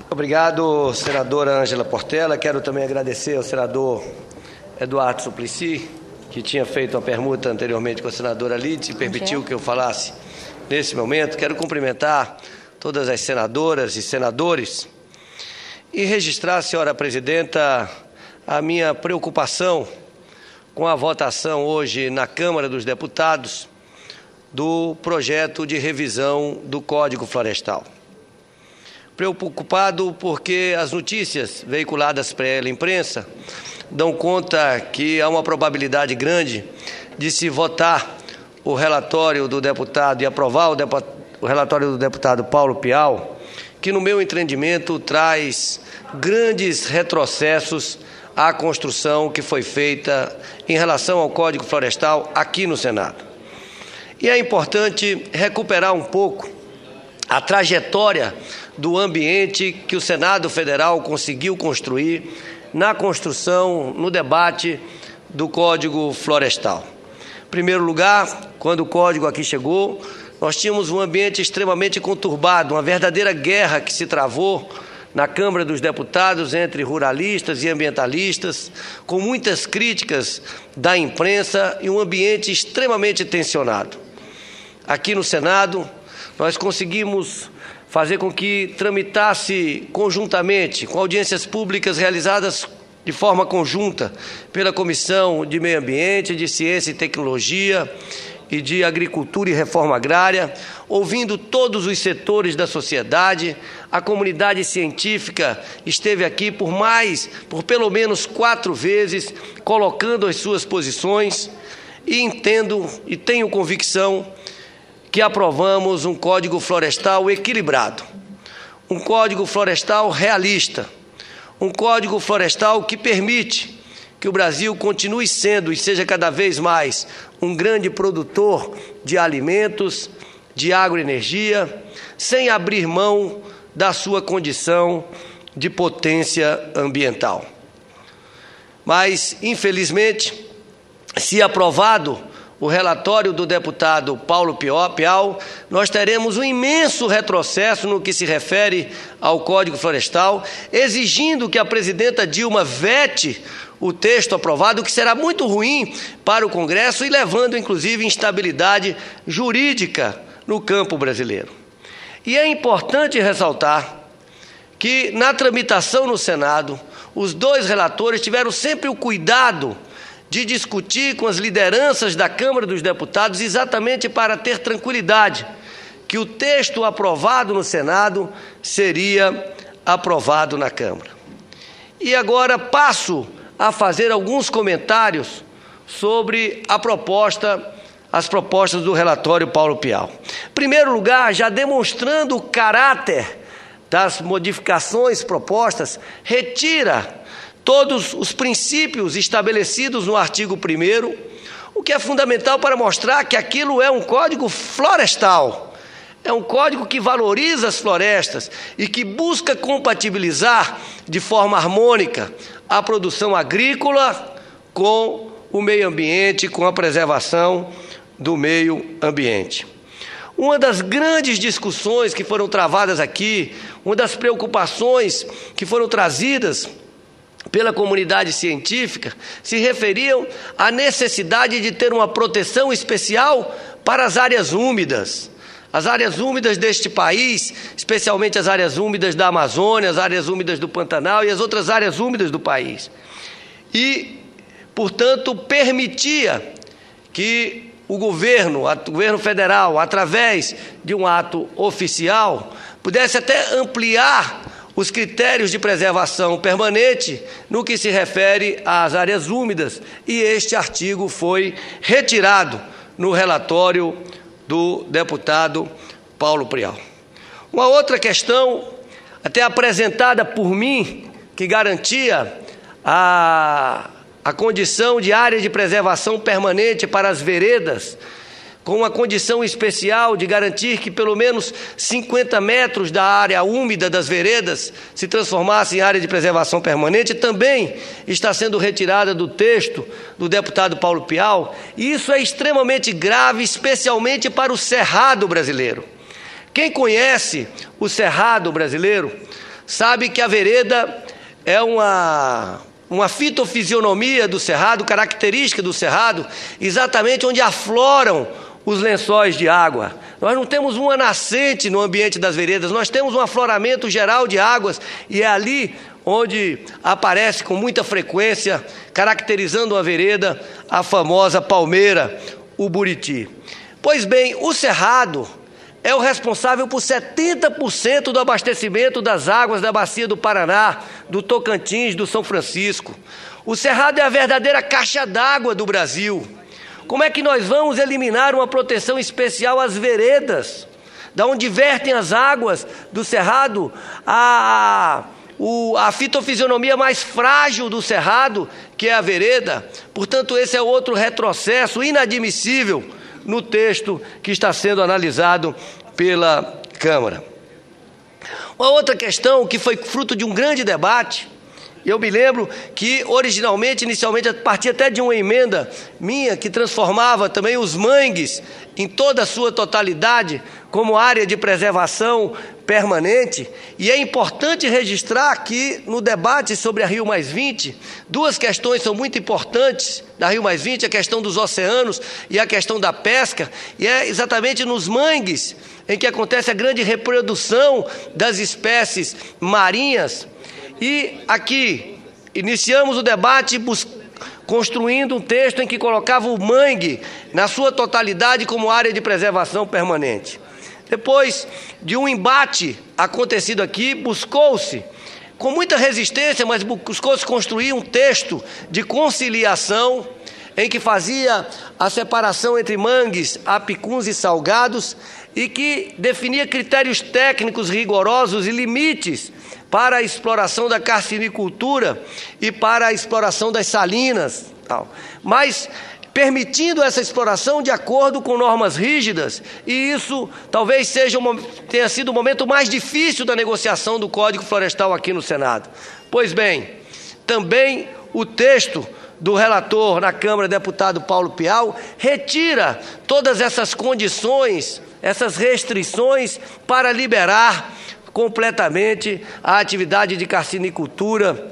Obrigado, senadora Ângela Portela. Quero também agradecer ao senador Eduardo Suplicy, que tinha feito uma permuta anteriormente com a senadora Lídice e permitiu que eu falasse nesse momento. Quero cumprimentar todas as senadoras e senadores e registrar, senhora presidenta, a minha preocupação com a votação hoje na Câmara dos Deputados do projeto de revisão do Código Florestal. Preocupado porque as notícias veiculadas pela imprensa dão conta que há uma probabilidade grande de se votar o relatório do deputado e aprovar o relatório do deputado Paulo Pial, que, no meu entendimento, traz grandes retrocessos à construção que foi feita em relação ao Código Florestal aqui no Senado. E é importante recuperar um pouco a trajetória do ambiente que o Senado Federal conseguiu construir na construção, no debate do Código Florestal. Em primeiro lugar, quando o Código aqui chegou, nós tínhamos um ambiente extremamente conturbado, uma verdadeira guerra que se travou na Câmara dos Deputados entre ruralistas e ambientalistas, com muitas críticas da imprensa e um ambiente extremamente tensionado. Aqui no Senado, nós conseguimos fazer com que tramitasse conjuntamente, com audiências públicas realizadas de forma conjunta pela Comissão de Meio Ambiente, de Ciência e Tecnologia e de Agricultura e Reforma Agrária, ouvindo todos os setores da sociedade. A comunidade científica esteve aqui por pelo menos 4 vezes, colocando as suas posições, e entendo e tenho convicção que aprovamos um Código Florestal equilibrado, um Código Florestal realista, um Código Florestal que permite que o Brasil continue sendo e seja cada vez mais um grande produtor de alimentos, de agroenergia, sem abrir mão da sua condição de potência ambiental. Mas, infelizmente, se aprovado o relatório do deputado Paulo Pial, nós teremos um imenso retrocesso no que se refere ao Código Florestal, exigindo que a presidenta Dilma vete o texto aprovado, o que será muito ruim para o Congresso e levando, inclusive, instabilidade jurídica no campo brasileiro. E é importante ressaltar que, na tramitação no Senado, os 2 relatores tiveram sempre o cuidado de discutir com as lideranças da Câmara dos Deputados exatamente para ter tranquilidade que o texto aprovado no Senado seria aprovado na Câmara. E agora passo a fazer alguns comentários sobre as propostas do relatório Paulo Pial. Em primeiro lugar, já demonstrando o caráter das modificações propostas, retira todos os princípios estabelecidos no artigo 1º, o que é fundamental para mostrar que aquilo é um código florestal, é um código que valoriza as florestas e que busca compatibilizar de forma harmônica a produção agrícola com o meio ambiente, com a preservação do meio ambiente. Uma das grandes discussões que foram travadas aqui, uma das preocupações que foram trazidas pela comunidade científica, se referiam à necessidade de ter uma proteção especial para as áreas úmidas. As áreas úmidas deste país, especialmente as áreas úmidas da Amazônia, as áreas úmidas do Pantanal e as outras áreas úmidas do país. E, portanto, permitia que o governo federal, através de um ato oficial, pudesse até ampliar os critérios de preservação permanente no que se refere às áreas úmidas, e este artigo foi retirado no relatório do deputado Paulo Pial. Uma outra questão, até apresentada por mim, que garantia a condição de área de preservação permanente para as veredas, com uma condição especial de garantir que pelo menos 50 metros da área úmida das veredas se transformasse em área de preservação permanente, também está sendo retirada do texto do deputado Paulo Pial, e isso é extremamente grave, especialmente para o Cerrado brasileiro. Quem conhece o Cerrado brasileiro sabe que a vereda é uma fitofisionomia do cerrado, característica do cerrado, exatamente onde afloram os lençóis de água. Nós não temos uma nascente no ambiente das veredas, nós temos um afloramento geral de águas, e é ali onde aparece com muita frequência, caracterizando a vereda, a famosa palmeira, o buriti. Pois bem, o cerrado é o responsável por 70% do abastecimento das águas da bacia do Paraná, do Tocantins, do São Francisco. O cerrado é a verdadeira caixa d'água do Brasil. Como é que nós vamos eliminar uma proteção especial às veredas, da onde vertem as águas do cerrado, a fitofisionomia mais frágil do cerrado, que é a vereda? Portanto, esse é outro retrocesso inadmissível no texto que está sendo analisado pela Câmara. Uma outra questão que foi fruto de um grande debate, eu me lembro que inicialmente, partia até de uma emenda minha que transformava também os mangues em toda a sua totalidade como área de preservação permanente. E é importante registrar que no debate sobre a Rio+20, duas questões são muito importantes da Rio+20, a questão dos oceanos e a questão da pesca, e é exatamente nos mangues em que acontece a grande reprodução das espécies marinhas. E aqui iniciamos o debate construindo um texto em que colocava o mangue na sua totalidade como área de preservação permanente. Depois de um embate acontecido aqui, buscou-se, com muita resistência, mas buscou-se construir um texto de conciliação em que fazia a separação entre mangues, apicuns e salgados, e que definia critérios técnicos rigorosos e limites para a exploração da carcinicultura e para a exploração das salinas, mas permitindo essa exploração de acordo com normas rígidas, e isso talvez tenha sido o momento mais difícil da negociação do Código Florestal aqui no Senado. Pois bem, também o texto do relator na Câmara, deputado Paulo Pial, retira todas essas condições, essas restrições para liberar completamente a atividade de carcinicultura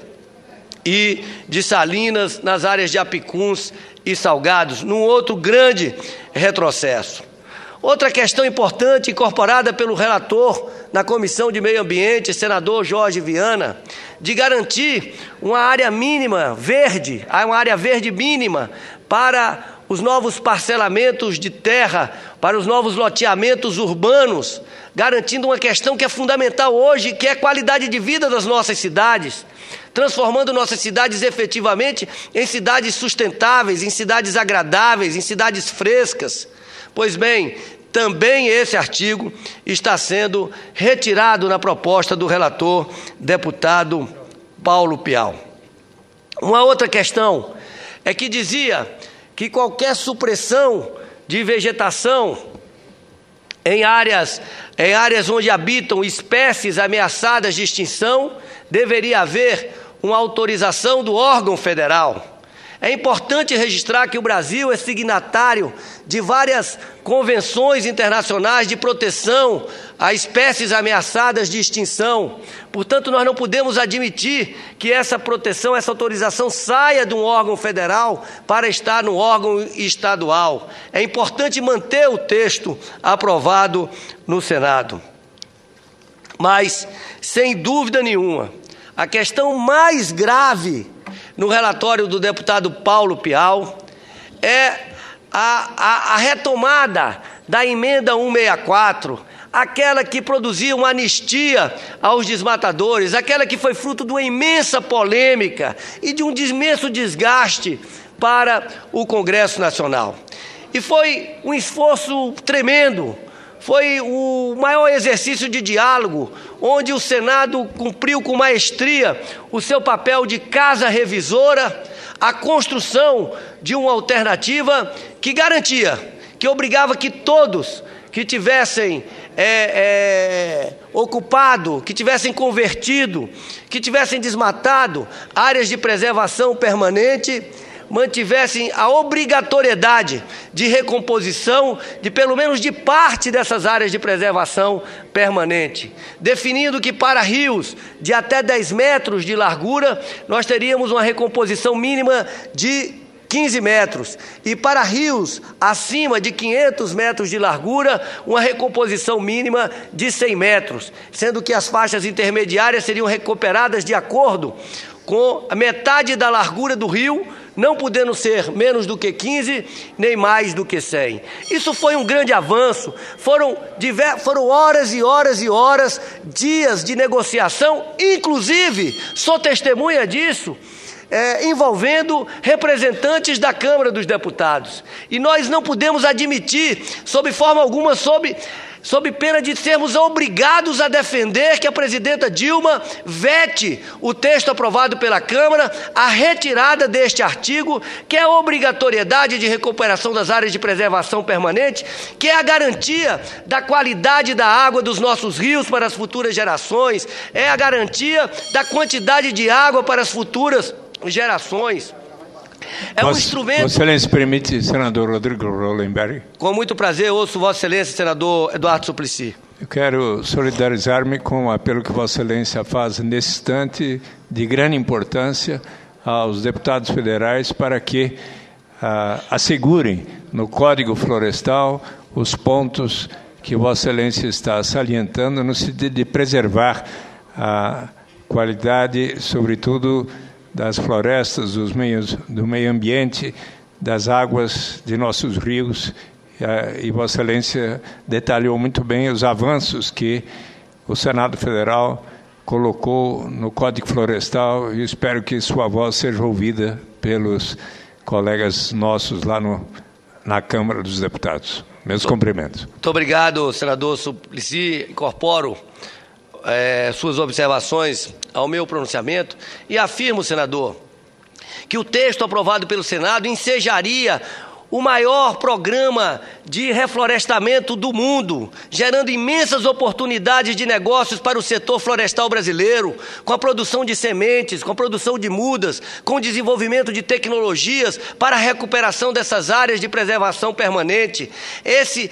e de salinas nas áreas de apicuns e salgados, num outro grande retrocesso. Outra questão importante, incorporada pelo relator na Comissão de Meio Ambiente, senador Jorge Viana, de garantir uma área mínima verde, uma área verde mínima para os novos parcelamentos de terra, para os novos loteamentos urbanos, garantindo uma questão que é fundamental hoje, que é a qualidade de vida das nossas cidades, transformando nossas cidades efetivamente em cidades sustentáveis, em cidades agradáveis, em cidades frescas. Pois bem, também esse artigo está sendo retirado na proposta do relator, deputado Paulo Pial. Uma outra questão é que dizia que qualquer supressão de vegetação em áreas onde habitam espécies ameaçadas de extinção, deveria haver uma autorização do órgão federal. É importante registrar que o Brasil é signatário de várias convenções internacionais de proteção a espécies ameaçadas de extinção. Portanto, nós não podemos admitir que essa proteção, essa autorização saia de um órgão federal para estar no órgão estadual. É importante manter o texto aprovado no Senado. Mas, sem dúvida nenhuma, a questão mais grave no relatório do deputado Paulo Pial é a retomada da emenda 164, aquela que produzia uma anistia aos desmatadores, aquela que foi fruto de uma imensa polêmica e de um imenso desgaste para o Congresso Nacional. E foi um esforço tremendo, foi o maior exercício de diálogo, onde o Senado cumpriu com maestria o seu papel de casa revisora, a construção de uma alternativa que garantia, que obrigava que todos que tivessem ocupado, que tivessem convertido, que tivessem desmatado áreas de preservação permanente, mantivessem a obrigatoriedade de recomposição de pelo menos de parte dessas áreas de preservação permanente, definindo que para rios de até 10 metros de largura, nós teríamos uma recomposição mínima de 15 metros, e para rios acima de 500 metros de largura, uma recomposição mínima de 100 metros, sendo que as faixas intermediárias seriam recuperadas de acordo com a metade da largura do rio, não podendo ser menos do que 15, nem mais do que 100. Isso foi um grande avanço, foram horas e horas e horas, dias de negociação, inclusive, sou testemunha disso, envolvendo representantes da Câmara dos Deputados. E nós não podemos admitir, sob forma alguma, sob pena de sermos obrigados a defender que a presidenta Dilma vete o texto aprovado pela Câmara, a retirada deste artigo, que é a obrigatoriedade de recuperação das áreas de preservação permanente, que é a garantia da qualidade da água dos nossos rios para as futuras gerações, é a garantia da quantidade de água para as futuras gerações. É um instrumento... Vossa Excelência permite, senador Rodrigo Rollenberg? Com muito prazer, ouço Vossa Excelência, senador Eduardo Suplicy. Eu quero solidarizar-me com o apelo que Vossa Excelência faz nesse instante de grande importância aos deputados federais para que assegurem no Código Florestal os pontos que Vossa Excelência está salientando no sentido de preservar a qualidade, sobretudo, das florestas, do meio ambiente, das águas de nossos rios. E Vossa Excelência detalhou muito bem os avanços que o Senado Federal colocou no Código Florestal, e espero que sua voz seja ouvida pelos colegas nossos lá na Câmara dos Deputados. Meus cumprimentos. Muito obrigado, senador Suplicy. Incorporo suas observações ao meu pronunciamento e afirmo, senador, que o texto aprovado pelo Senado ensejaria o maior programa de reflorestamento do mundo, gerando imensas oportunidades de negócios para o setor florestal brasileiro, com a produção de sementes, com a produção de mudas, com o desenvolvimento de tecnologias para a recuperação dessas áreas de preservação permanente. Esse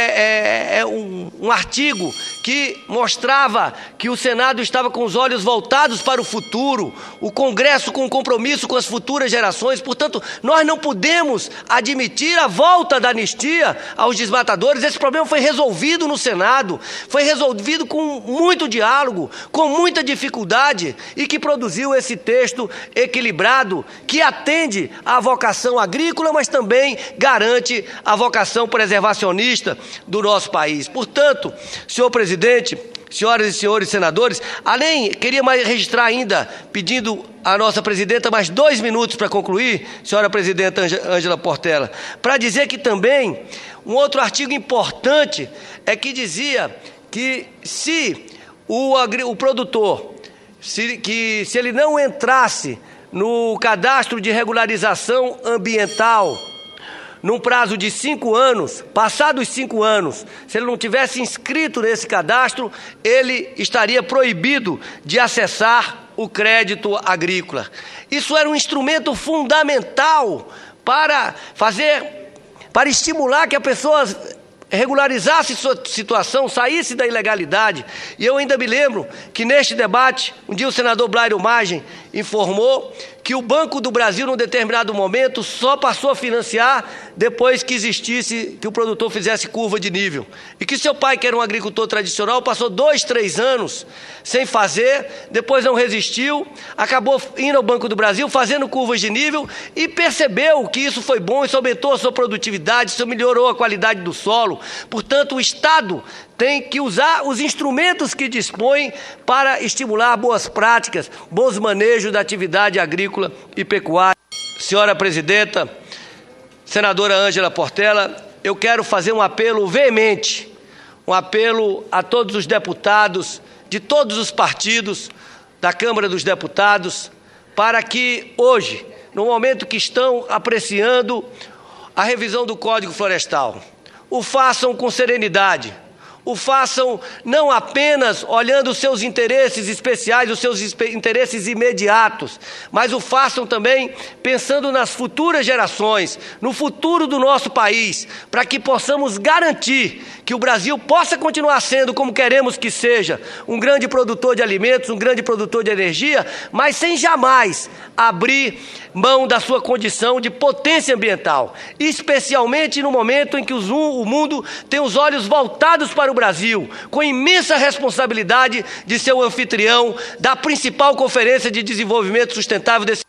é um artigo que mostrava que o Senado estava com os olhos voltados para o futuro, o Congresso com compromisso com as futuras gerações. Portanto, nós não podemos admitir a volta da anistia aos desmatadores. Esse problema foi resolvido no Senado, foi resolvido com muito diálogo, com muita dificuldade, e que produziu esse texto equilibrado, que atende à vocação agrícola, mas também garante a vocação preservacionista do nosso país. Portanto, senhor presidente, senhoras e senhores senadores, queria registrar ainda, pedindo à nossa presidenta mais 2 minutos para concluir, senhora presidenta Ângela Portela, para dizer que também um outro artigo importante é que dizia que se o produtor, se ele não entrasse no cadastro de regularização ambiental num prazo de 5 anos, passados 5 anos, se ele não tivesse inscrito nesse cadastro, ele estaria proibido de acessar o crédito agrícola. Isso era um instrumento fundamental para estimular que a pessoa regularizasse sua situação, saísse da ilegalidade. E eu ainda me lembro que neste debate, um dia o senador Blairo Magem informou que o Banco do Brasil, num determinado momento, só passou a financiar depois que o produtor fizesse curva de nível. E que seu pai, que era um agricultor tradicional, passou 2, 3 anos sem fazer, depois não resistiu, acabou indo ao Banco do Brasil, fazendo curvas de nível, e percebeu que isso foi bom, isso aumentou a sua produtividade, isso melhorou a qualidade do solo. Portanto, o Estado tem que usar os instrumentos que dispõe para estimular boas práticas, bons manejos da atividade agrícola e pecuária. Senhora presidenta, senadora Ângela Portela, eu quero fazer um apelo veemente, um apelo a todos os deputados de todos os partidos da Câmara dos Deputados, para que hoje, no momento que estão apreciando a revisão do Código Florestal, o façam com serenidade, o façam não apenas olhando os seus interesses especiais, os seus interesses imediatos, mas o façam também pensando nas futuras gerações, no futuro do nosso país, para que possamos garantir que o Brasil possa continuar sendo, como queremos que seja, um grande produtor de alimentos, um grande produtor de energia, mas sem jamais abrir mão da sua condição de potência ambiental, especialmente no momento em que o mundo tem os olhos voltados para o Brasil, com a imensa responsabilidade de ser o anfitrião da principal conferência de desenvolvimento sustentável desse